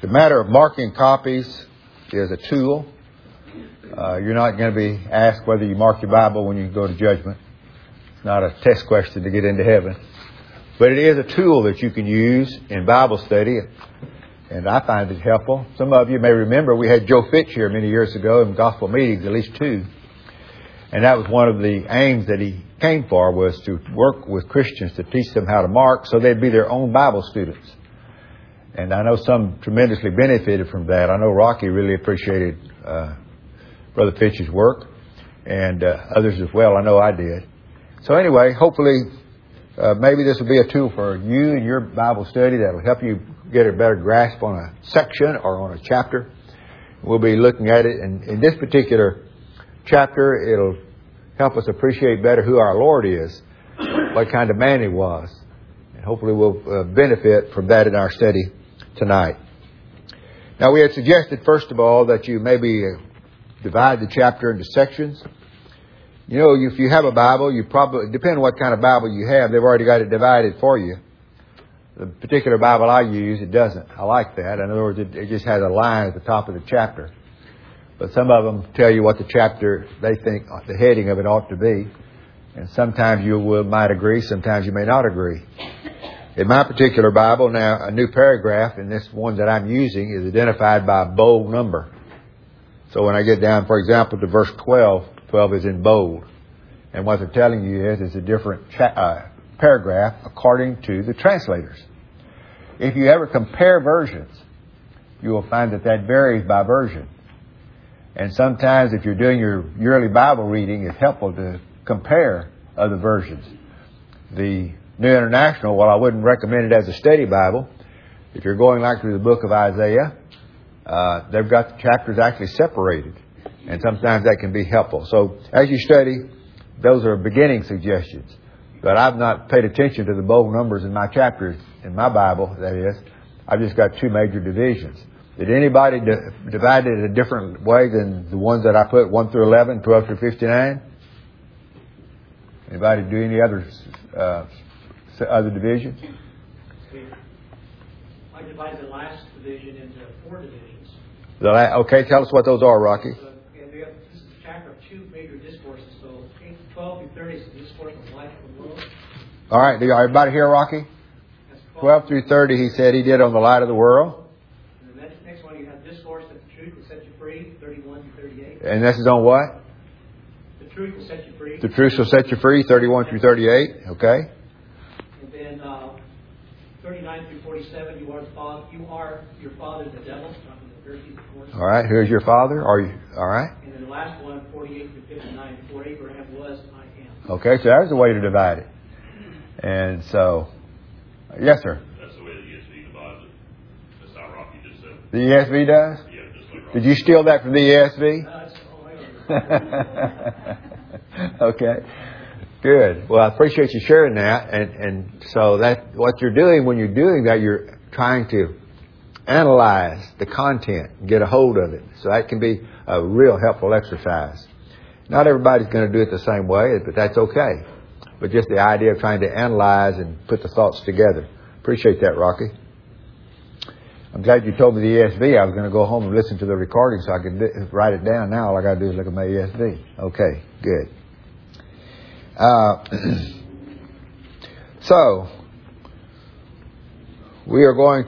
The matter of marking copies is a tool. You're not going to be asked whether you mark your Bible when you go to judgment. It's not a test question to get into heaven. But it is a tool that you can use in Bible study, and I find it helpful. Some of you may remember we had Joe Fitch here many years ago in gospel meetings, at least 2. And that was one of the aims that he came for, was to work with Christians to teach them how to mark so they'd be their own Bible students. And I know some tremendously benefited from that. I know Rocky really appreciated Brother Fitch's work, and others as well. I know I did. So anyway, hopefully maybe this will be a tool for you and your Bible study that will help you get a better grasp on a section or on a chapter. We'll be looking at it, and in this particular chapter, it'll help us appreciate better who our Lord is, what kind of man He was. And hopefully we'll benefit from that in our study tonight. Now, we had suggested, first of all, that you maybe divide the chapter into sections. You know, if you have a Bible, you probably, depending on what kind of Bible you have, they've already got it divided for you. The particular Bible I use, it doesn't. I like that. In other words, it just has a line at the top of the chapter. But some of them tell you what the chapter, they think the heading of it ought to be. And sometimes you might agree, sometimes you may not agree. In my particular Bible now, a new paragraph in this one that I'm using is identified by a bold number. So when I get down, for example, to verse 12, 12 is in bold. And what they're telling you is it's a different paragraph according to the translators. If you ever compare versions, you will find that varies by version. And sometimes if you're doing your yearly Bible reading, it's helpful to compare other versions. The New International, well, I wouldn't recommend it as a study Bible. If you're going like through the book of Isaiah, they've got the chapters actually separated. And sometimes that can be helpful. So as you study, those are beginning suggestions. But I've not paid attention to the bold numbers in my chapters, in my Bible, that is. I've just got 2 major divisions. Did anybody divide it a different way than the ones that I put, 1 through 11, 12 through 59? Anybody do any other divisions? I divide the last division into 4 divisions. Okay, tell us what those are, Rocky. So, this is a chapter of 2 major discourses. So 12 through 30 is the discourse of life of the world. All right, do everybody hear Rocky? 12 through 30, he said he did on the light of the world. And the next one, you have discourse that the truth will set you free, 31 through 38. And this is on what? The truth will set you free. The truth will set you free, 31 through 38. Okay. And then 39 through 47, you are your father, the devil. Talking to the Pharisees, of course. All right. Who's your father? Are you all right? And then the last one, 48 through 59. Before Abraham was, I am. Okay, so there's a way to divide it. And so, yes, sir. That's the way the ESV divides it. That's how Rocky just said it. The ESV does? Yeah, just like Rocky. Did you steal that from the ESV? Okay. Good. Well, I appreciate you sharing that. And so that what you're doing when you're doing that, you're trying to analyze the content and get a hold of it. So that can be a real helpful exercise. Not everybody's going to do it the same way, but that's okay. But just the idea of trying to analyze and put the thoughts together. Appreciate that, Rocky. I'm glad you told me the ESV. I was going to go home and listen to the recording so I could write it down. Now all I got to do is look at my ESV. Okay, good. So we are going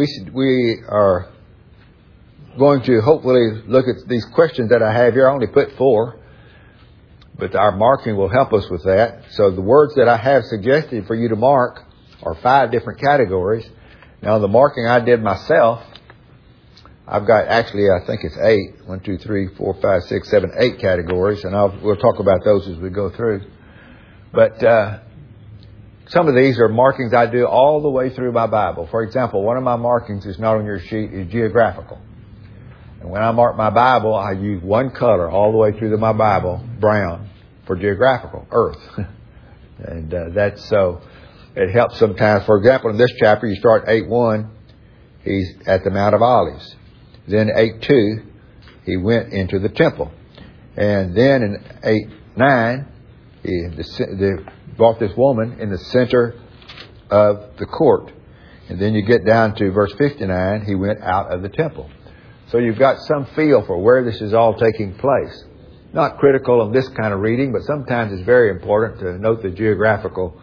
to hopefully look at these questions that I have here. I only put 4, but our marking will help us with that. So the words that I have suggested for you to mark are 5 different categories. Now the marking I did myself, I've got actually, I think it's 8. 1, 2, 3, 4, 5, 6, 7, 8 categories, and we'll talk about those as we go through. But some of these are markings I do all the way through my Bible. For example, one of my markings is not on your sheet, is geographical. And when I mark my Bible, I use one color all the way through my Bible, brown, for geographical, earth. And that's so. It helps sometimes. For example, in this chapter, you start 8:1, he's at the Mount of Olives. Then 8:2, he went into the temple. And then in 8:9, they brought this woman in the center of the court. And then you get down to verse 59, he went out of the temple. So you've got some feel for where this is all taking place. Not critical of this kind of reading, but sometimes it's very important to note the geographical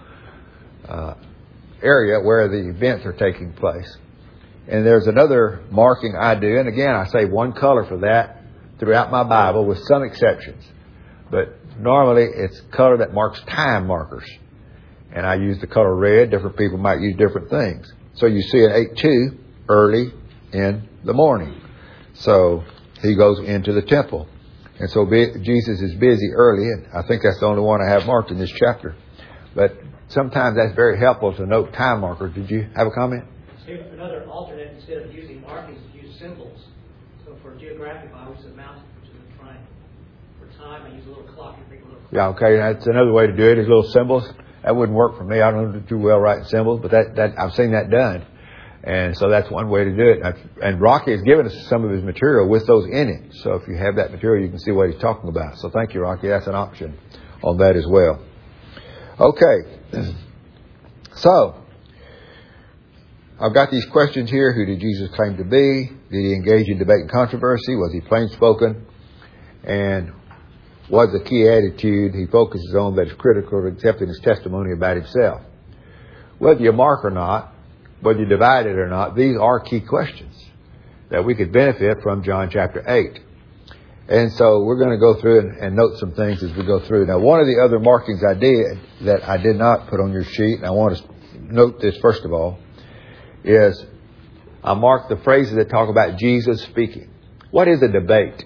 area where the events are taking place. And there's another marking I do, and again, I say one color for that throughout my Bible with some exceptions. But normally it's color that marks time markers. And I use the color red. Different people might use different things. So you see an 8:2 early in the morning. So he goes into the temple. And so Jesus is busy early, and I think that's the only one I have marked in this chapter. But sometimes that's very helpful to note time markers. Did you have a comment? Another alternate, instead of using markings, use symbols. So for geographic, I use a mountain, which is a triangle. For time, I use a little clock. Yeah, okay. That's another way to do it, is little symbols. That wouldn't work for me. I don't do well writing symbols, but that I've seen that done. And so that's one way to do it. And Rocky has given us some of his material with those in it. So if you have that material, you can see what he's talking about. So thank you, Rocky. That's an option on that as well. Okay. So I've got these questions here. Who did Jesus claim to be? Did he engage in debate and controversy? Was he plain spoken? And was the key attitude he focuses on that is critical to accepting his testimony about himself? Whether you mark or not, whether you divide it or not, these are key questions that we could benefit from John chapter 8. And so we're going to go through and note some things as we go through. Now, one of the other markings I did that I did not put on your sheet, and I want to note this first of all, is I marked the phrases that talk about Jesus speaking. What is a debate?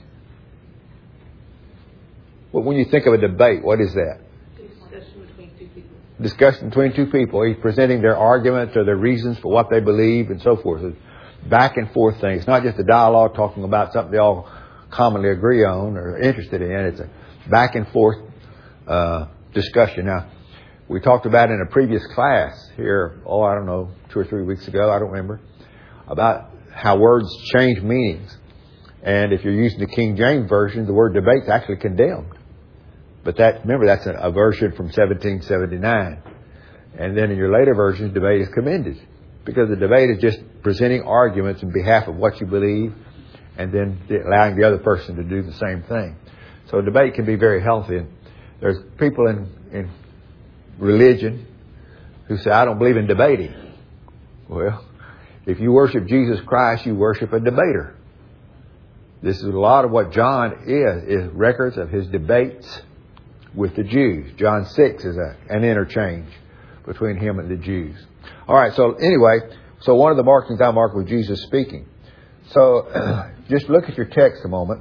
Well, when you think of a debate, what is that? Discussion between two people. Discussion between two people. He's presenting their arguments or their reasons for what they believe and so forth. It's back and forth thing. It's not just a dialogue talking about something they all commonly agree on or are interested in. It's a back and forth discussion. Now, we talked about in a previous class here, 2 or 3 weeks ago, I don't remember, about how words change meanings. And if you're using the King James Version, the word debate's actually condemned. But remember, that's a version from 1779. And then in your later versions, debate is commended. Because the debate is just presenting arguments in behalf of what you believe and then allowing the other person to do the same thing. So debate can be very healthy. And there's people in religion who say, I don't believe in debating. Well, if you worship Jesus Christ, you worship a debater. This is a lot of what John is records of his debates with the Jews. John 6 is an interchange between him and the Jews. All right, so anyway, so one of the markings I marked was Jesus speaking. So just look at your text a moment.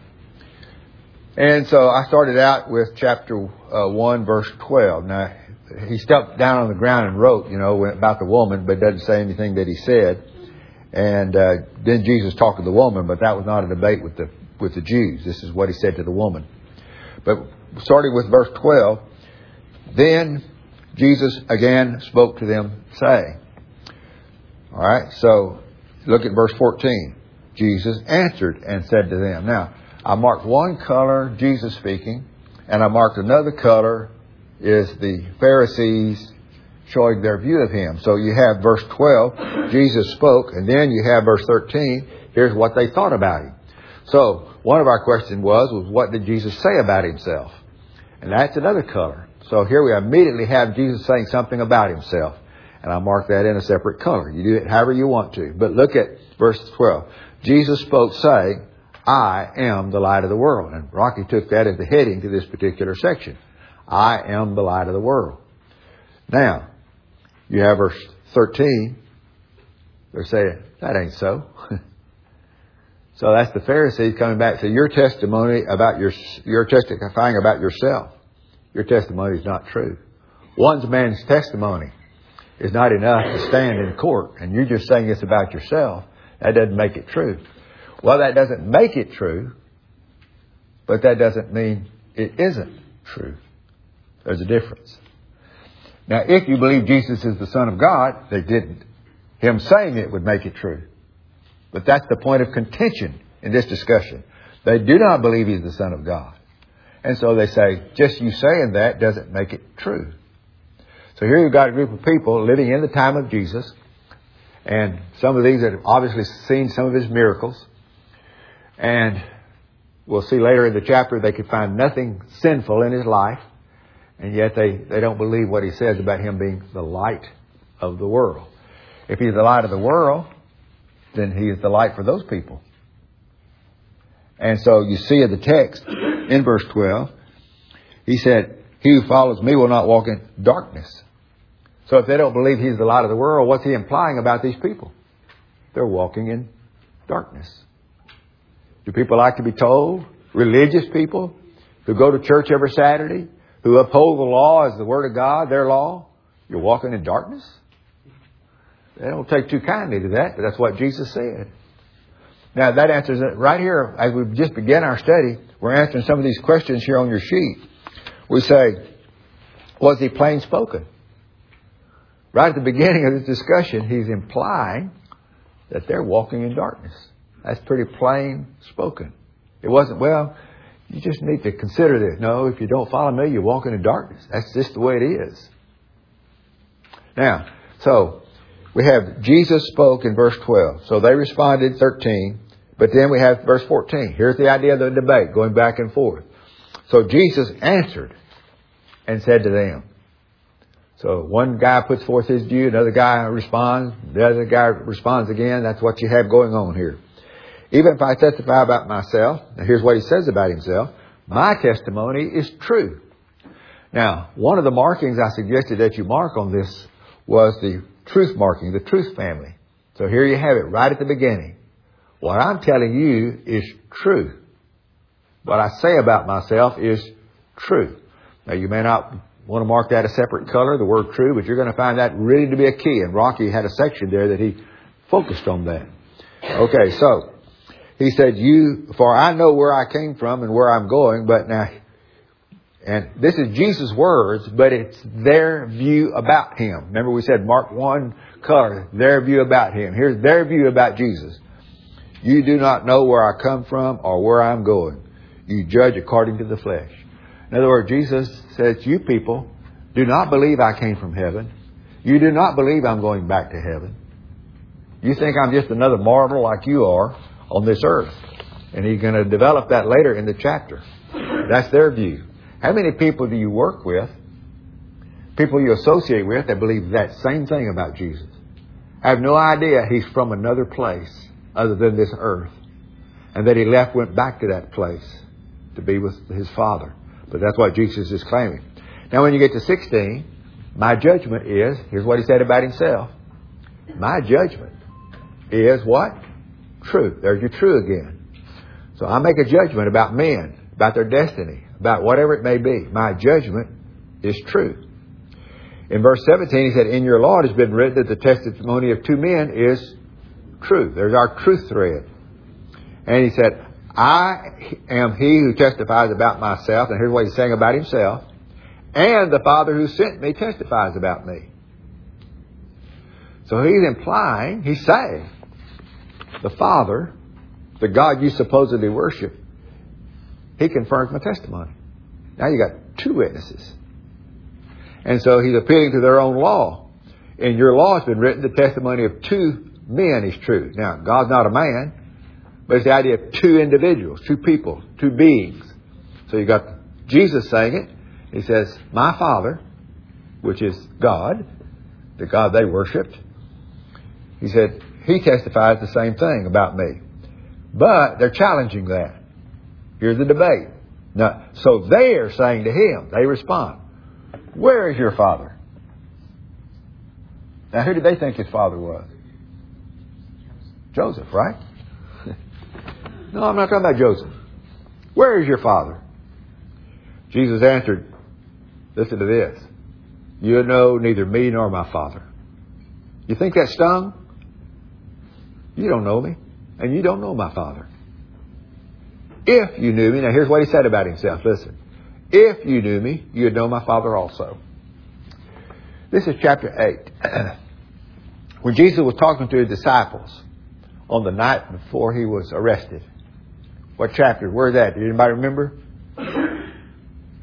And so I started out with chapter 1, verse 12. Now, he stepped down on the ground and wrote, about the woman, but doesn't say anything that he said. And then Jesus talked to the woman, but that was not a debate with the Jews. This is what he said to the woman. But starting with verse 12, then Jesus again spoke to them, saying. All right, so look at verse 14. Jesus answered and said to them. Now, I marked one color, Jesus speaking, and I marked another color is the Pharisees showing their view of him. So you have verse 12, Jesus spoke, and then you have verse 13, here's what they thought about him. So one of our questions was what did Jesus say about himself? And that's another color. So here we immediately have Jesus saying something about himself. And I marked that in a separate color. You do it however you want to. But look at verse 12. Jesus spoke saying, I am the light of the world. And Rocky took that as the heading to this particular section. I am the light of the world. Now, you have verse 13. They're saying, that ain't so. So that's the Pharisees coming back. So your testimony about you're testifying about yourself. Your testimony is not true. One man's testimony is not enough to stand in court. And you're just saying it's about yourself. That doesn't make it true. Well, that doesn't make it true. But that doesn't mean it isn't true. There's a difference. Now, if you believe Jesus is the Son of God, they didn't. Him saying it would make it true. But that's the point of contention in this discussion. They do not believe He's the Son of God. And so they say, just you saying that doesn't make it true. So here you've got a group of people living in the time of Jesus. And some of these had obviously seen some of his miracles. And we'll see later in the chapter they could find nothing sinful in his life. And yet they don't believe what he says about him being the light of the world. If he's the light of the world, then he is the light for those people. And so you see in the text, in verse 12, he said, he who follows me will not walk in darkness. So if they don't believe he's the light of the world, what's he implying about these people? They're walking in darkness. Do people like to be told? Religious people who go to church every Saturday, who uphold the law as the Word of God, their law, you're walking in darkness? They don't take too kindly to that, but that's what Jesus said. Now that answers it right here. As we just began our study, we're answering some of these questions here on your sheet. We say, was he plain spoken? Right at the beginning of this discussion, he's implying that they're walking in darkness. That's pretty plain spoken. It wasn't, well, you just need to consider this. No, if you don't follow me, you're walking in darkness. That's just the way it is. Now, so we have Jesus spoke in verse 12. So they responded 13. But then we have verse 14. Here's the idea of the debate going back and forth. So Jesus answered and said to them. So one guy puts forth his view, another guy responds, the other guy responds again. That's what you have going on here. Even if I testify about myself, now here's what he says about himself, my testimony is true. Now, one of the markings I suggested that you mark on this was the truth marking, the truth family. So here you have it right at the beginning. What I'm telling you is true. What I say about myself is true. Now, you may not want to mark that a separate color, the word true, but you're going to find that really to be a key. And Rocky had a section there that he focused on that. Okay, so he said, for I know where I came from and where I'm going, but now, and this is Jesus' words, but it's their view about him. Remember we said mark one color, their view about him. Here's their view about Jesus. You do not know where I come from or where I'm going. You judge according to the flesh. In other words, Jesus says, you people do not believe I came from heaven. You do not believe I'm going back to heaven. You think I'm just another mortal like you are on this earth. And he's going to develop that later in the chapter. That's their view. How many people do you work with, people you associate with, that believe that same thing about Jesus? I have no idea he's from another place other than this earth. And that he went back to that place to be with his Father. But that's what Jesus is claiming. Now when you get to 16, my judgment is, here's what he said about himself. My judgment is what? True. There's your true again. So I make a judgment about men, about their destiny, about whatever it may be. My judgment is true. In verse 17 he said, in your law it has been written that the testimony of two men is true. There's our truth thread. And he said, I am he who testifies about myself. And here's what he's saying about himself. And the Father who sent me testifies about me. So he's saying, the Father, the God you supposedly worship, he confirms my testimony. Now you got two witnesses. And so he's appealing to their own law. In your law it's been written the testimony of two men is true. Now, God's not a man, but it's the idea of two individuals, two people, two beings. So you got Jesus saying it. He says, my Father, which is God, the God they worshipped, he said, he testifies the same thing about me. But they're challenging that. Here's the debate. Now, so they are saying to him, they respond, where is your Father? Now, who did they think his father was? Joseph, right? No, I'm not talking about Joseph. Where is your Father? Jesus answered, listen to this. You know neither me nor my Father. You think that stung? You don't know me, and you don't know my Father. If you knew me, now here's what he said about himself. Listen. If you knew me, you'd know my Father also. This is chapter 8. When Jesus was talking to his disciples on the night before he was arrested. What chapter? Where's that? Did anybody remember?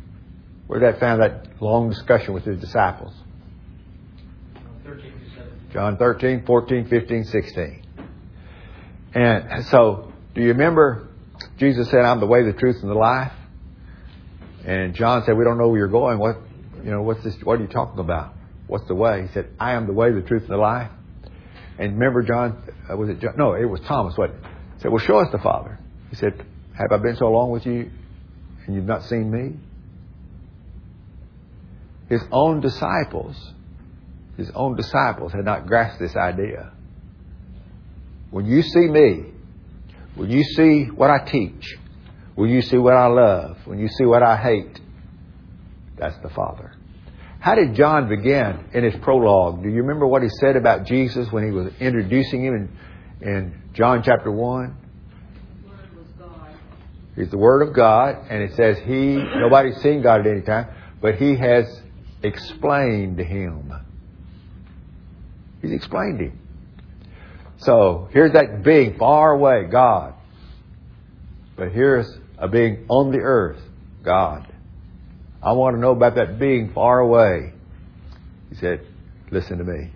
Where's that found, that long discussion with his disciples? 13 through 17. John 13, 14, 15, 16. And so, do you remember Jesus said, I'm the way, the truth, and the life? And John said, we don't know where you're going. What's this? What are you talking about? What's the way? He said, I am the way, the truth, and the life. And remember John, was it John? No, it was Thomas, wasn't it? He said, well, show us the Father. He said, have I been so long with you and you've not seen me? His own disciples had not grasped this idea. When you see me, when you see what I teach, when you see what I love, when you see what I hate, that's the Father. How did John begin in his prologue? Do you remember what he said about Jesus when he was introducing him in John chapter 1? Word was God. He's the Word of God, and it says nobody's seen God at any time, but He has explained Him. He's explained Him. So here's that being far away, God. But here's a being on the earth, God. I want to know about that being far away. He said, listen to me.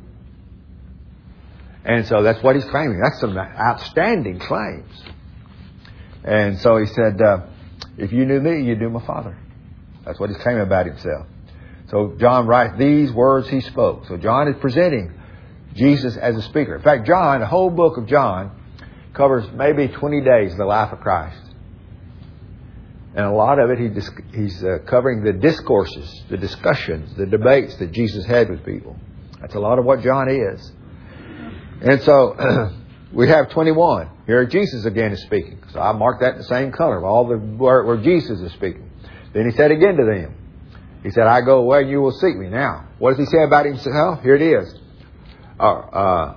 And so that's what he's claiming. That's some outstanding claims. And so he said, if you knew me, you knew my Father. That's what he's claiming about himself. So John writes these words he spoke. So John is presenting Jesus as a speaker. In fact, John, the whole book of John, covers maybe 20 days of the life of Christ. And a lot of it, he's covering the discourses, the discussions, the debates that Jesus had with people. That's a lot of what John is. And so we have 21. Here Jesus again is speaking. So I marked that in the same color, all the where Jesus is speaking. Then he said again to them. He said, I go away and you will seek me. Now, what does he say about himself? Here it is. I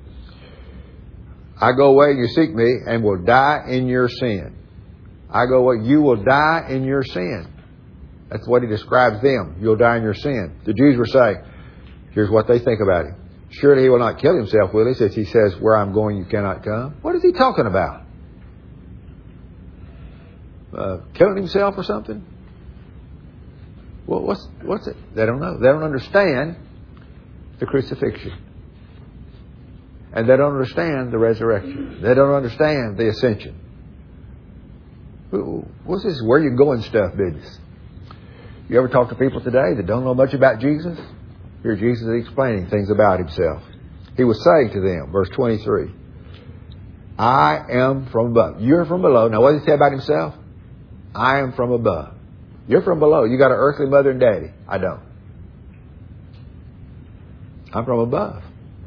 go away and you seek me and will die in your sin. I go away, you will die in your sin. That's what he describes them. You'll die in your sin. The Jews were saying, here's what they think about him. Surely he will not kill himself, will he? Since he says, where I'm going, you cannot come. What is he talking about? Killing himself or something? Well, what's it? They don't know. They don't understand the crucifixion. And they don't understand the resurrection. They don't understand the ascension. What's this where you going stuff business? You ever talk to people today that don't know much about Jesus? Here Jesus is explaining things about himself. He was saying to them, verse 23, I am from above. You're from below. Now what does he say about himself? I am from above. You're from below. You got an earthly mother and daddy. I don't. I'm from above.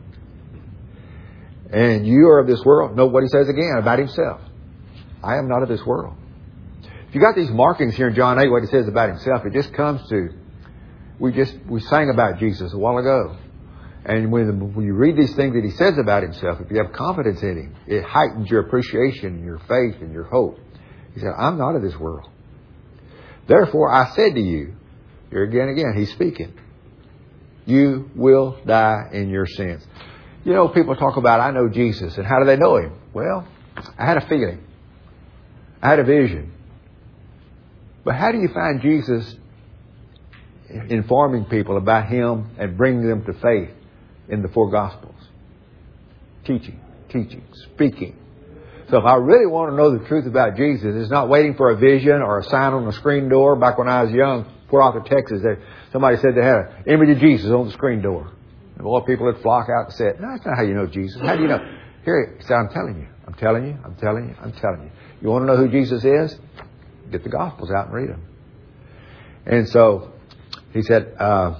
And you are of this world. Note what he says again about himself. I am not of this world. If you got these markings here in John 8, what he says about himself, it just comes to, we sang about Jesus a while ago. And when you read these things that he says about himself, if you have confidence in him, it heightens your appreciation and your faith and your hope. He said, I'm not of this world. Therefore, I said to you, here again, he's speaking, you will die in your sins. You know, people talk about, I know Jesus, and how do they know him? Well, I had a feeling. I had a vision. But how do you find Jesus informing people about him and bringing them to faith in the four Gospels? Teaching, speaking. So if I really want to know the truth about Jesus, it's not waiting for a vision or a sign on the screen door. Back when I was young, Port Arthur, Texas, somebody said they had an image of Jesus on the screen door. And all people would flock out and say, no, that's not how you know Jesus. How do you know? Here, he said, I'm telling you. You want to know who Jesus is? Get the Gospels out and read them. And so he said,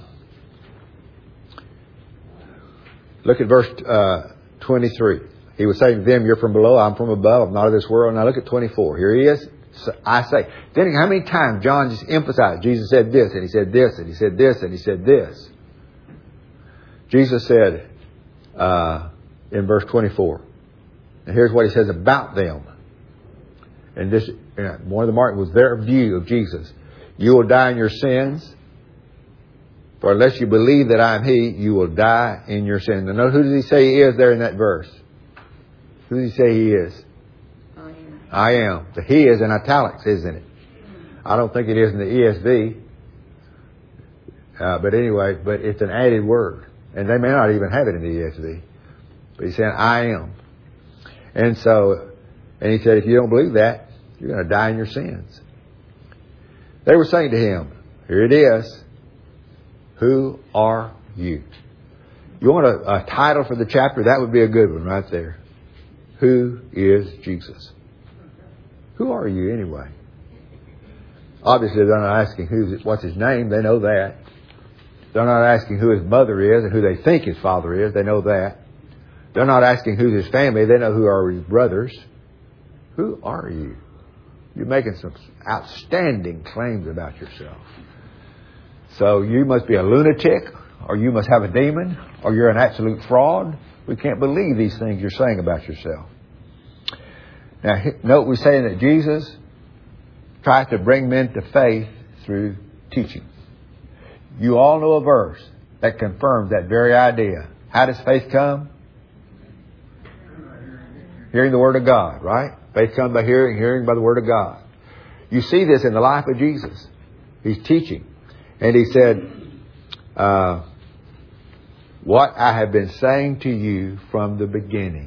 look at verse 23. He was saying to them, you're from below, I'm from above, I'm not of this world. Now look at 24. Here he is. So I say. Then how many times John just emphasized, Jesus said this, and he said this, and he said this, and he said this. Jesus said in verse 24, and here's what he says about them. And this, one of the markings was their view of Jesus. You will die in your sins, for unless you believe that I am He, you will die in your sins. And note, who does he say He is there in that verse? Who does he say He is? I am. The He is in italics, isn't it? I don't think it is in the ESV. But anyway, but it's an added word. And they may not even have it in the ESV. But he's saying, I am. And he said, if you don't believe that, you're going to die in your sins. They were saying to him, here it is, who are you? You want a title for the chapter? That would be a good one right there. Who is Jesus? Who are you anyway? Obviously, they're not asking what's his name. They know that. They're not asking who his mother is and who they think his father is. They know that. They're not asking who's his family. They know who are his brothers. Who are you? You're making some outstanding claims about yourself. So you must be a lunatic, or you must have a demon, or you're an absolute fraud. We can't believe these things you're saying about yourself. Now, note we're saying that Jesus tries to bring men to faith through teaching. You all know a verse that confirms that very idea. How does faith come? Hearing the Word of God, right? Faith comes by hearing, hearing by the Word of God. You see this in the life of Jesus. He's teaching. And he said, what I have been saying to you from the beginning.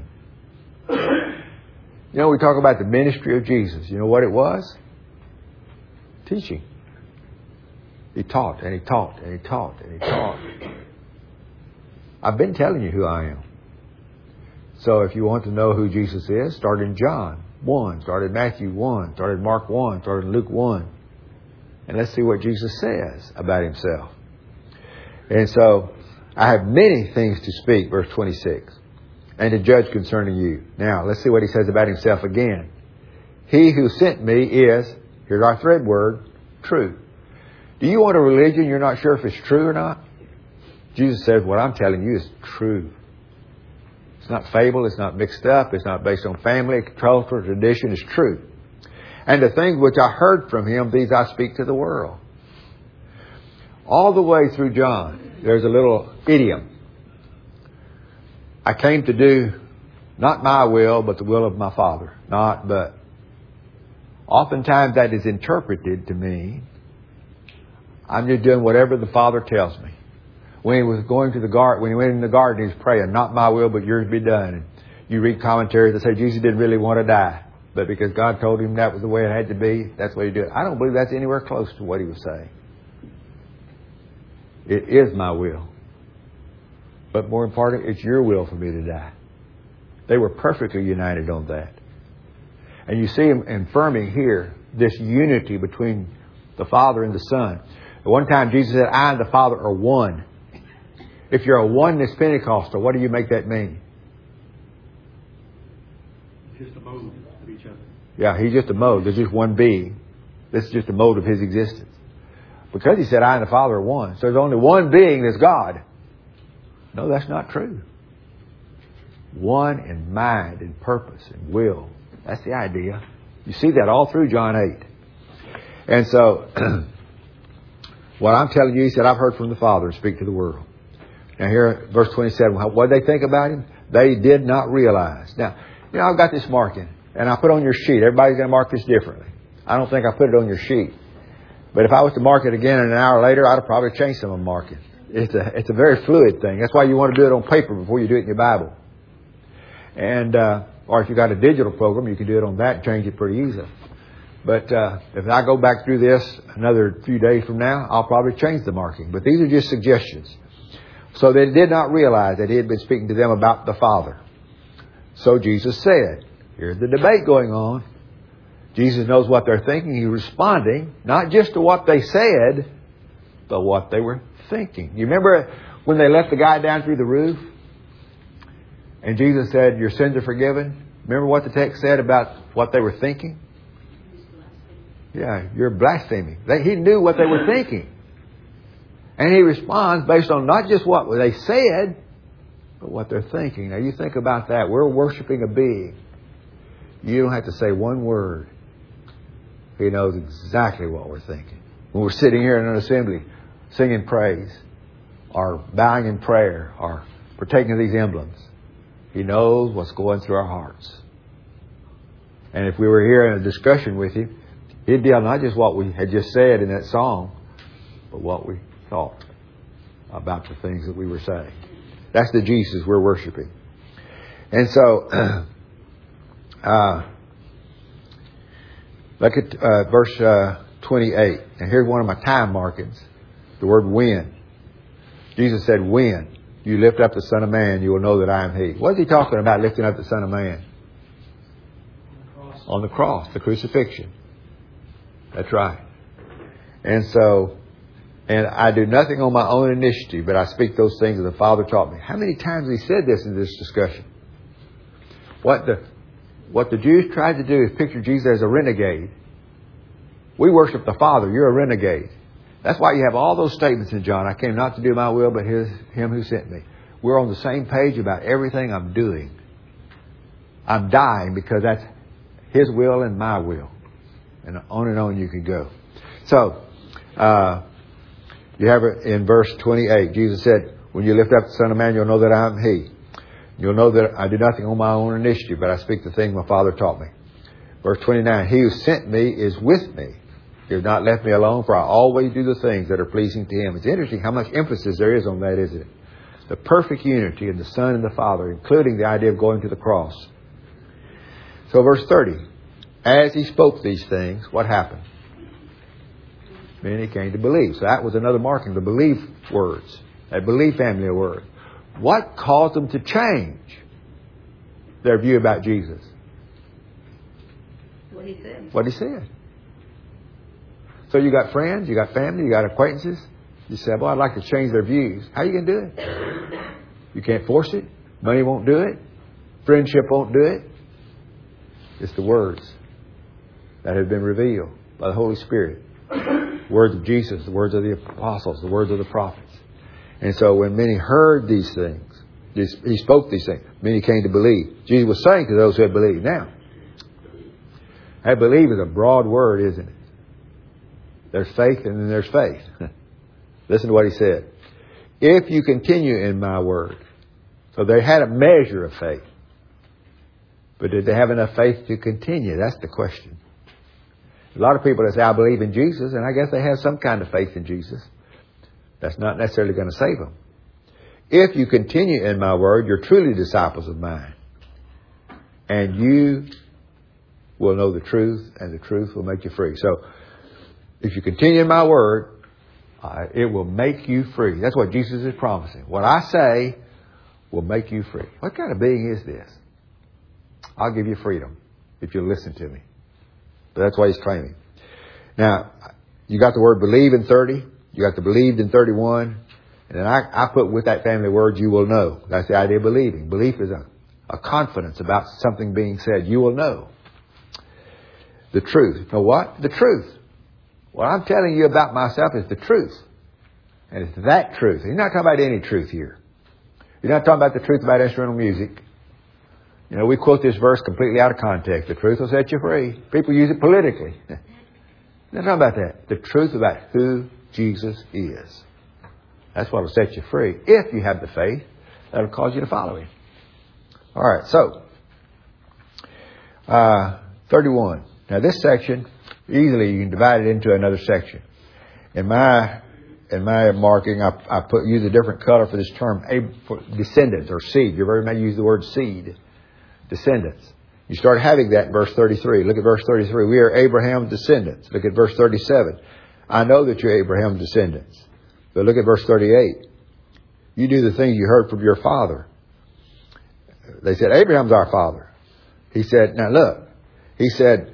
You know, we talk about the ministry of Jesus. You know what it was? Teaching. He taught and he taught and he taught and he taught. I've been telling you who I am. So if you want to know who Jesus is, start in John 1, start in Matthew 1, start in Mark 1, start in Luke 1. And let's see what Jesus says about himself. And so, I have many things to speak, verse 26, and to judge concerning you. Now, let's see what he says about himself again. He who sent me is, here's our thread word, true. Do you want a religion you're not sure if it's true or not? Jesus says, what I'm telling you is true. It's not fable, it's not mixed up, it's not based on family, culture, tradition, it's true. And the things which I heard from him, these I speak to the world. All the way through John, there's a little idiom. I came to do not my will, but the will of my Father. Not, but. Oftentimes that is interpreted to mean I'm just doing whatever the Father tells me. When he was going to the garden, when he went in the garden, he was praying, not my will, but yours be done. And you read commentaries that say Jesus didn't really want to die. But because God told him that was the way it had to be, that's what he did. I don't believe that's anywhere close to what he was saying. It is my will. But more important, it's your will for me to die. They were perfectly united on that. And you see him affirming here this unity between the Father and the Son. At one time, Jesus said, I and the Father are one. If you're a oneness Pentecostal, what do you make that mean? Just a mode of each other. Yeah, he's just a mode. There's just one being. This is just a mode of his existence. Because he said, I and the Father are one. So there's only one being that's God. No, that's not true. One in mind and purpose and will. That's the idea. You see that all through John 8. And so, what I'm telling you, he said, I've heard from the Father and speak to the world. Now here, verse 27, what did they think about him? They did not realize. Now, you know, I've got this marking, and I put on your sheet. Everybody's going to mark this differently. I don't think I put it on your sheet. But if I was to mark it again an hour later, I'd have probably changed some of the marking. It's a very fluid thing. That's why you want to do it on paper before you do it in your Bible. And, or if you got a digital program, you can do it on that and change it pretty easily. But if I go back through this another few days from now, I'll probably change the marking. But these are just suggestions. So they did not realize that he had been speaking to them about the Father. So Jesus said, here's the debate going on. Jesus knows what they're thinking. He's responding not just to what they said, but what they were thinking. You remember when they let the guy down through the roof? And Jesus said, your sins are forgiven. Remember what the text said about what they were thinking? Yeah, you're blaspheming. He knew what they were thinking. And he responds based on not just what they said, but what they're thinking. Now you think about that. We're worshiping a being. You don't have to say one word. He knows exactly what we're thinking. When we're sitting here in an assembly, singing praise, or bowing in prayer, or partaking of these emblems, he knows what's going through our hearts. And if we were here in a discussion with him, he'd deal not just what we had just said in that song, but what we thought about the things that we were saying. That's the Jesus we're worshiping. And so, look at verse 28. And here's one of my time markings. The word when. Jesus said, when you lift up the Son of Man, you will know that I am He. What is He talking about, lifting up the Son of Man? On the cross, the crucifixion. That's right. And so, and I do nothing on my own initiative, but I speak those things that the Father taught me. How many times He said this in this discussion? What the Jews tried to do is picture Jesus as a renegade. We worship the Father. You're a renegade. That's why you have all those statements in John. I came not to do my will, but Him who sent me. We're on the same page about everything I'm doing. I'm dying because that's His will and my will. And on you can go. So, you have it in verse 28. Jesus said, when you lift up the Son of Man, you'll know that I am He. You'll know that I do nothing on my own initiative, but I speak the thing my Father taught me. Verse 29, He who sent me is with me. He has not left me alone, for I always do the things that are pleasing to Him. It's interesting how much emphasis there is on that, isn't it? The perfect unity in the Son and the Father, including the idea of going to the cross. So verse 30, as He spoke these things, what happened? Many came to believe. So that was another marking, the belief words, that belief family of words. What caused them to change their view about Jesus? What He said. What He said. So you got friends, you got family, you got acquaintances. You say, well, I'd like to change their views. How are you going to do it? You can't force it. Money won't do it. Friendship won't do it. It's the words that have been revealed by the Holy Spirit. Words of Jesus, the words of the apostles, the words of the prophets. And so when many heard these things, He spoke these things, many came to believe. Jesus was saying to those who had believed. Now, that believe is a broad word, isn't it? There's faith and then there's faith. Listen to what He said. If you continue in my word. So they had a measure of faith. But did they have enough faith to continue? That's the question. A lot of people that say, I believe in Jesus, and I guess they have some kind of faith in Jesus. That's not necessarily going to save them. If you continue in my word, you're truly disciples of mine. And you will know the truth, and the truth will make you free. So, if you continue in my word, it will make you free. That's what Jesus is promising. What I say will make you free. What kind of being is this? I'll give you freedom if you listen to me. But that's what He's claiming. Now, you got the word believe in 30. You got the believed in 31. And then I put with that family word, you will know. That's the idea of believing. Belief is a confidence about something being said. You will know. The truth. Now what? The truth. What I'm telling you about myself is the truth. And it's that truth. He's not talking about any truth here. You're not talking about the truth about instrumental music. You know, we quote this verse completely out of context. The truth will set you free. People use it politically. They're not talking about that. The truth about who Jesus is. That's what will set you free. If you have the faith, that'll cause you to follow Him. All right, so 31. Now this section, easily you can divide it into another section. In my marking, I use a different color for this term, for descendants or seed. You very much use the word seed, descendants. You start having that in verse 33. Look at verse 33. We are Abraham's descendants. Look at verse 37. I know that you're Abraham's descendants. But look at verse 38. You do the things you heard from your father. They said, Abraham's our father. He said, now look, he said,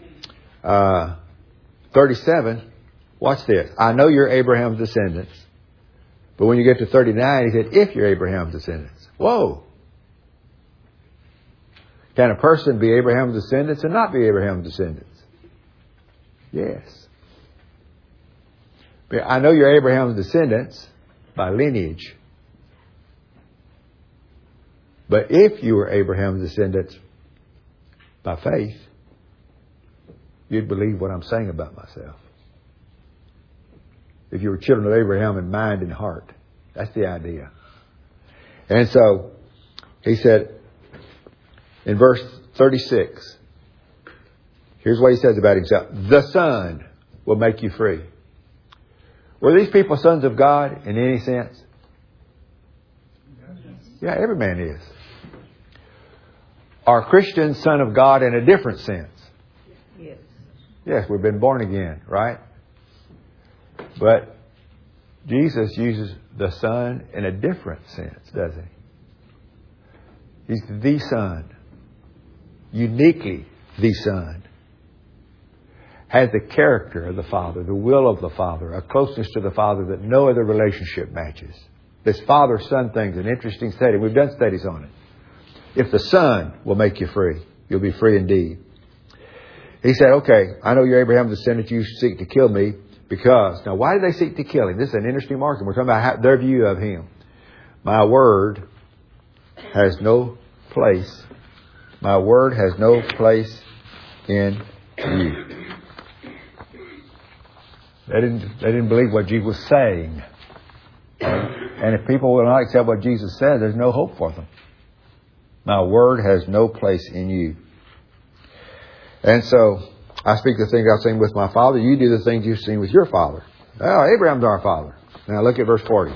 37, watch this. I know you're Abraham's descendants. But when you get to 39, he said, if you're Abraham's descendants. Whoa. Can a person be Abraham's descendants and not be Abraham's descendants? Yes. But I know you're Abraham's descendants by lineage. But if you were Abraham's descendants by faith, you'd believe what I'm saying about myself. If you were children of Abraham in mind and heart. That's the idea. And so, he said, in verse 36, here's what he says about himself. The Son will make you free. Were these people sons of God in any sense? Yeah, every man is. Are Christians son of God in a different sense? Yes. Yes, we've been born again, right? But Jesus uses the Son in a different sense, does he? He's the Son. Uniquely the Son. Has the character of the Father, the will of the Father, a closeness to the Father that no other relationship matches. This Father-Son thing is an interesting study. We've done studies on it. If the Son will make you free, you'll be free indeed. He said, okay, I know you're Abraham's descendant, you seek to kill me because... Now, why did they seek to kill him? This is an interesting marker. We're talking about their view of him. My word has no place. My word has no place in you. They didn't believe what Jesus was saying. And if people will not accept what Jesus said, there's no hope for them. My word has no place in you. And so, I speak the things I've seen with my father. You do the things you've seen with your father. Oh, Abraham's our father. Now look at verse 40.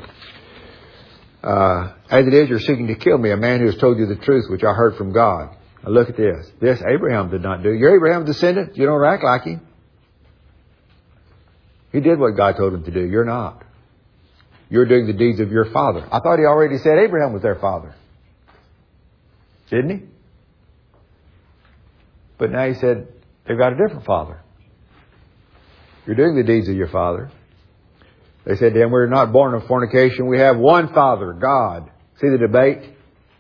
As it is, you're seeking to kill me, a man who has told you the truth, which I heard from God. Now look at this. This Abraham did not do. You're Abraham's descendant. You don't act like him. He did what God told him to do. You're not. You're doing the deeds of your father. I thought he already said Abraham was their father. Didn't he? But now he said they've got a different father. You're doing the deeds of your father. They said to him, we're not born of fornication. We have one Father, God. See the debate?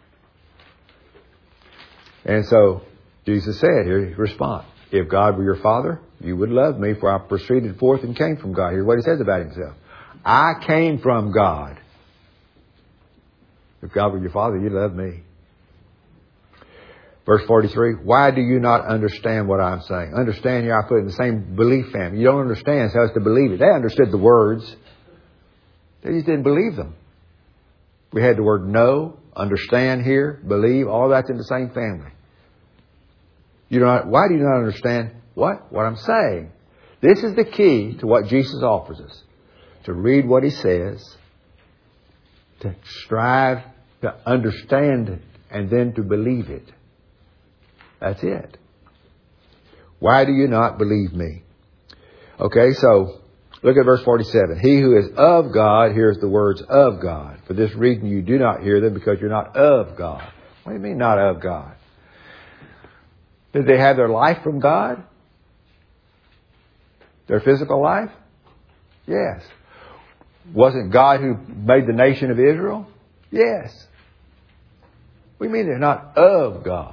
And so Jesus said, here, response. If God were your father, you would love me, for I proceeded forth and came from God. Here's what he says about himself. I came from God. If God were your father, you'd love me. Verse 43, why do you not understand what I'm saying? Understand here, I put it in the same belief family. You don't understand, so it's to believe it. They understood the words. They just didn't believe them. We had the word know, understand here, believe, all that's in the same family. Why do you not understand what I'm saying? This is the key to what Jesus offers us. To read what he says, to strive to understand it, and then to believe it. That's it. Why do you not believe me? Okay, so look at verse 47. He who is of God hears the words of God. For this reason you do not hear them, because you're not of God. What do you mean not of God? Did they have their life from God? Their physical life? Yes. Wasn't God who made the nation of Israel? Yes. What do you mean they're not of God?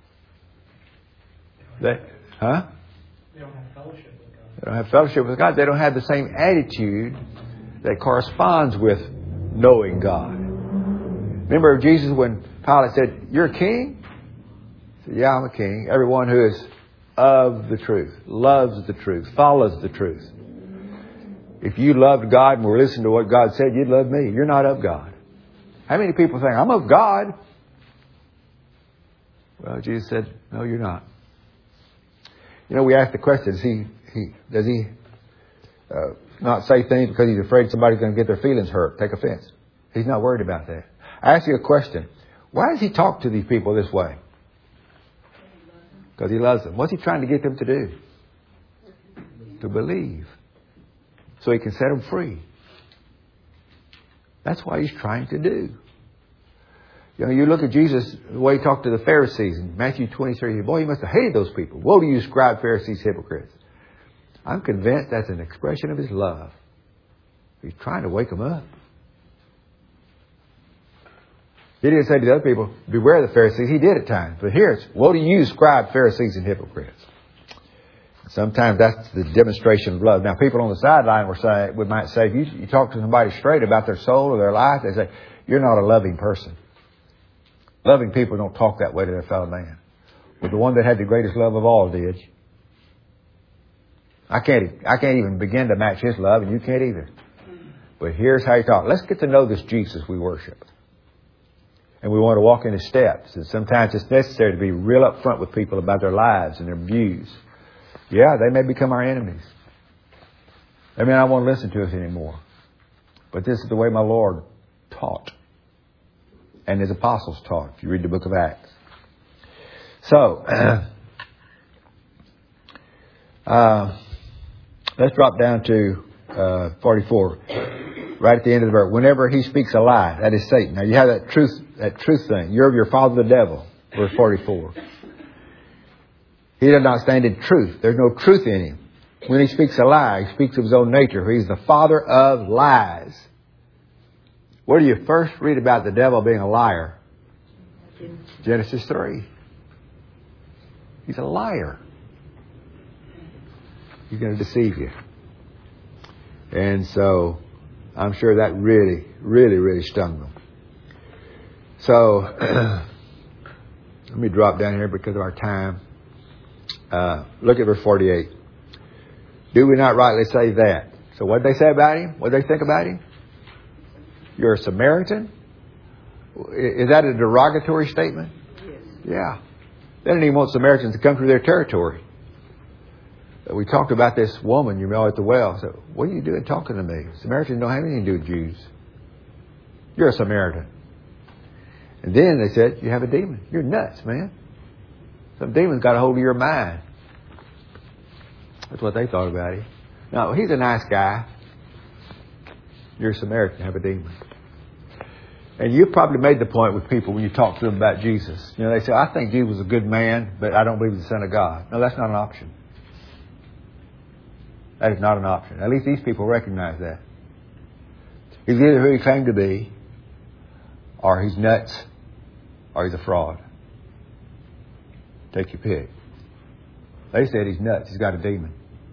They don't have fellowship with God. They don't have fellowship with God. They don't have the same attitude that corresponds with knowing God. Remember Jesus when Pilate said, you're a king? He said, yeah, I'm a king. Everyone who is of the truth, loves the truth, follows the truth. If you loved God and were listening to what God said, you'd love me. You're not of God. How many people think, I'm of God? Well, Jesus said, no, you're not. You know, we ask the question, does he not say things because he's afraid somebody's going to get their feelings hurt, take offense? He's not worried about that. I ask you a question. Why does he talk to these people this way? Because he loves them. What's he trying to get them to do? To believe. So he can set them free. That's what he's trying to do. You know, you look at Jesus, the way he talked to the Pharisees in Matthew 23. Boy, he must have hated those people. Woe to you, scribe, Pharisees, hypocrites. I'm convinced that's an expression of his love. He's trying to wake them up. He didn't say to the other people, beware of the Pharisees. He did at times. But here it's, woe to you, scribe, Pharisees, and hypocrites. Sometimes that's the demonstration of love. Now, people on the sideline might say, if you talk to somebody straight about their soul or their life, they say, you're not a loving person. Loving people don't talk that way to their fellow man. But the one that had the greatest love of all did. I can't even begin to match his love, and you can't either. But here's how he talks. Let's get to know this Jesus we worship. And we want to walk in his steps. And sometimes it's necessary to be real upfront with people about their lives and their views. Yeah, they may become our enemies. They may not want to listen to us anymore. But this is the way my Lord taught. and his apostles taught, if you read the book of Acts. So, let's drop down to 44. Right at the end of the verse. Whenever he speaks a lie, that is Satan. Now you have that truth thing. You're of your father the devil. Verse 44. He does not stand in truth. There's no truth in him. When he speaks a lie, he speaks of his own nature. He's the father of lies. Where do you first read about the devil being a liar? Genesis 3. He's a liar. He's going to deceive you. And so, I'm sure that really, really, really stung them. So, let me drop down here because of our time. Look at verse 48. Do we not rightly say that? So what did they say about him? What did they think about him? You're a Samaritan? Is that a derogatory statement? Yes. Yeah. They didn't even want Samaritans to come through their territory. We talked about this woman, you know, at the well. So, what are you doing talking to me? Samaritans don't have anything to do with Jews. You're a Samaritan. And then they said, you have a demon. You're nuts, man. Some demon's got a hold of your mind. That's what they thought about him. No, he's a nice guy. You're a Samaritan, have a demon. And you've probably made the point with people when you talk to them about Jesus. You know, they say, I think Jesus was a good man, but I don't believe he's the Son of God. No, that's not an option. That is not an option. At least these people recognize that. He's either who he claimed to be, or he's nuts, or he's a fraud. Take your pick. They said he's nuts. He's got a demon.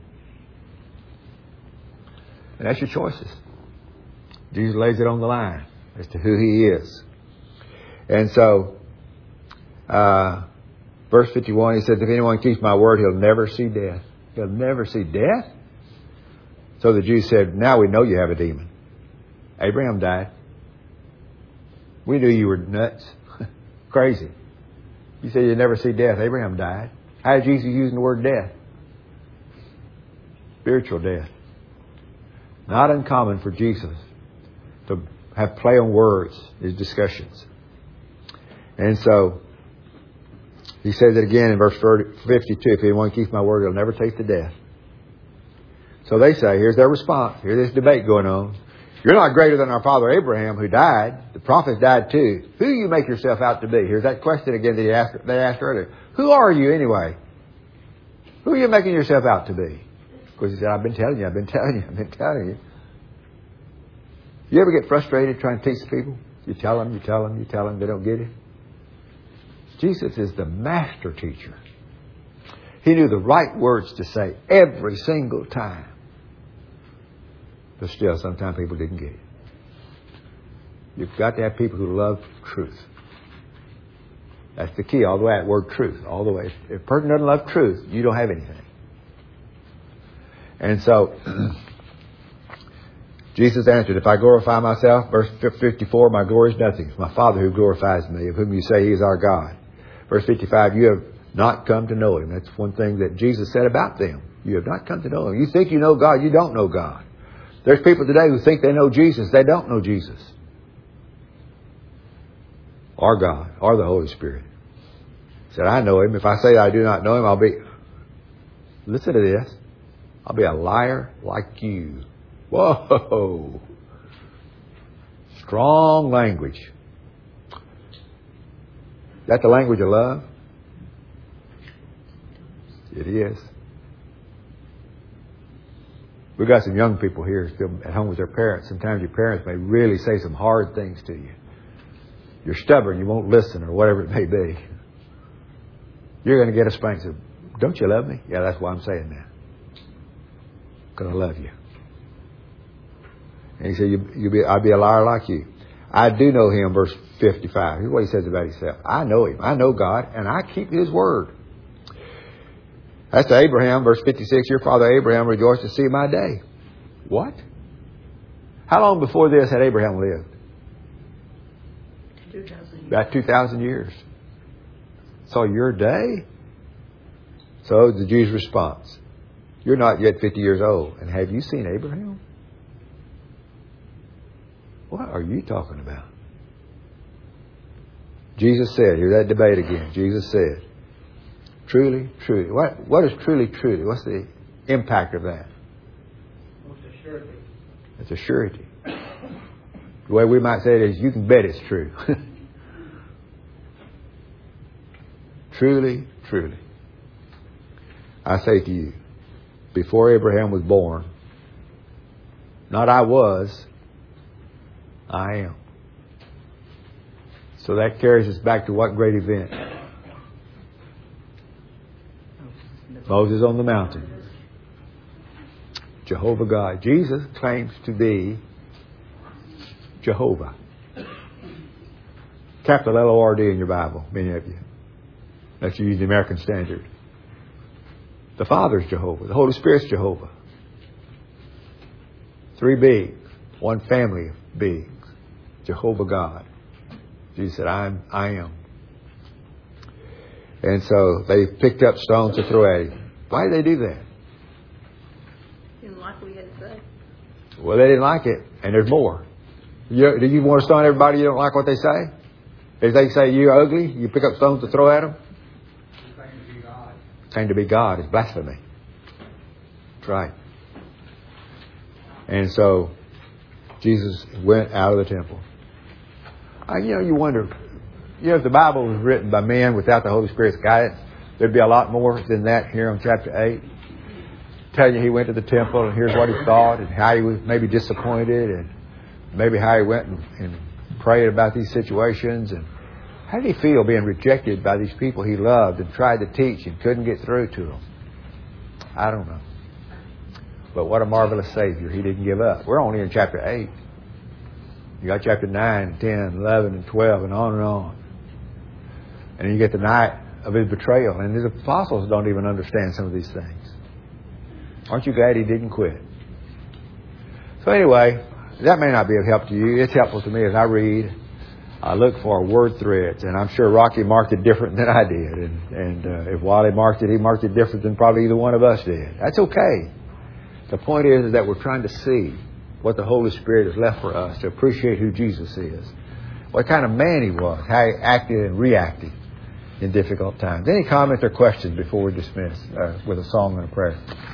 And that's your choices. Jesus lays it on the line as to who he is. And so, verse 51, he says, if anyone keeps my word, he'll never see death. He'll never see death? So the Jews said, now we know you have a demon. Abraham died. We knew you were nuts. Crazy. You said you'd never see death. Abraham died. How is Jesus using the word death? Spiritual death. Not uncommon for Jesus to have play on words, his discussions. And so, he says it again in verse 52, if anyone keeps my word, he'll never taste the death. So they say, here's their response. Here's this debate going on. You're not greater than our father Abraham, who died. The prophets died too. Who do you make yourself out to be? Here's that question again that they asked earlier. Who are you anyway? Who are you making yourself out to be? Because he said, I've been telling you, I've been telling you, I've been telling you. You ever get frustrated trying to teach people? You tell them, they don't get it. Jesus is the master teacher. He knew the right words to say every single time. But still, sometimes people didn't get it. You've got to have people who love truth. That's the key, all the way, that word truth, all the way. If a person doesn't love truth, you don't have anything. And so, Jesus answered, if I glorify myself, verse 54, my glory is nothing. It's my Father who glorifies me, of whom you say he is our God. Verse 55, you have not come to know him. That's one thing that Jesus said about them. You have not come to know him. You think you know God, you don't know God. There's people today who think they know Jesus. They don't know Jesus. Or God, or the Holy Spirit. He said, I know him. If I say I do not know him, I'll be... Listen to this. I'll be a liar like you. Whoa! Strong language. Is that the language of love? It is. We've got some young people here still at home with their parents. Sometimes your parents may really say some hard things to you. You're stubborn, you won't listen, or whatever it may be. You're going to get a spank. So, don't you love me? Yeah, that's why I'm saying that. Because I love you. And he said, I'll be a liar like you. I do know him, verse 55. Here's what he says about himself. I know him. I know God, and I keep his word. That's to Abraham, verse 56. Your father Abraham rejoiced to see my day. What? How long before this had Abraham lived? 2,000 years. About 2,000 years. So your day? So the Jews' response. You're not yet 50 years old. And have you seen Abraham? What are you talking about? Jesus said, hear that debate again. Jesus said, truly, truly. What is truly, truly? What's the impact of that? It's a surety. The way we might say it is, you can bet it's true. Truly, truly. I say to you, before Abraham was born, not I was, I am. So that carries us back to what great event? Moses on the mountain. Jehovah God. Jesus claims to be Jehovah. Capital L-O-R-D in your Bible, many of you. That's you use the American Standard. The Father's Jehovah. The Holy Spirit's Jehovah. 3 beings. 1 family of beings. Jehovah God. Jesus said, I am. And so they picked up stones to throw at him. Why did they do that? Didn't like what he had to say. Well, they didn't like it. And there's more. Do you want to stone everybody you don't like what they say? If they say you're ugly, you pick up stones to throw at them? Claim to be God is blasphemy. That's right. And so Jesus went out of the temple. You wonder, if the Bible was written by men without the Holy Spirit's guidance, there'd be a lot more than that here in chapter 8. Tell you he went to the temple and here's what he thought and how he was maybe disappointed and maybe how he went and prayed about these situations and how did he feel being rejected by these people he loved and tried to teach and couldn't get through to them? I don't know. But what a marvelous Savior. He didn't give up. We're only in chapter 8. You got chapter 9, 10, 11, and 12, and on and on. And then you get the night of his betrayal. And his apostles don't even understand some of these things. Aren't you glad he didn't quit? So anyway, that may not be of help to you. It's helpful to me as I read. I look for word threads. And I'm sure Rocky marked it different than I did. And if Wally marked it, he marked it different than probably either one of us did. That's okay. The point is that we're trying to see what the Holy Spirit has left for us to appreciate who Jesus is. What kind of man he was. How he acted and reacted in difficult times. Any comments or questions before we dismiss with a song and a prayer?